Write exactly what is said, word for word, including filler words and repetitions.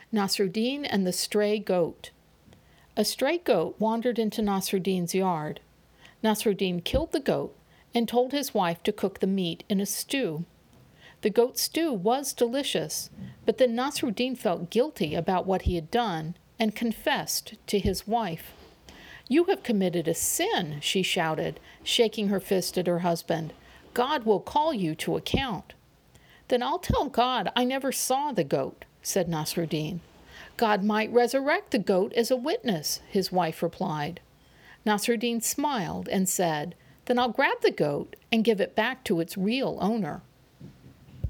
Nasruddin and the Stray Goat. A stray goat wandered into Nasruddin's yard. Nasruddin killed the goat and told his wife to cook the meat in a stew. The goat stew was delicious, but then Nasruddin felt guilty about what he had done and confessed to his wife. "You have committed a sin," she shouted, shaking her fist at her husband. "God will call you to account." "Then I'll tell God I never saw the goat," said Nasruddin. "God might resurrect the goat as a witness," his wife replied. Nasruddin smiled and said, "Then I'll grab the goat and give it back to its real owner."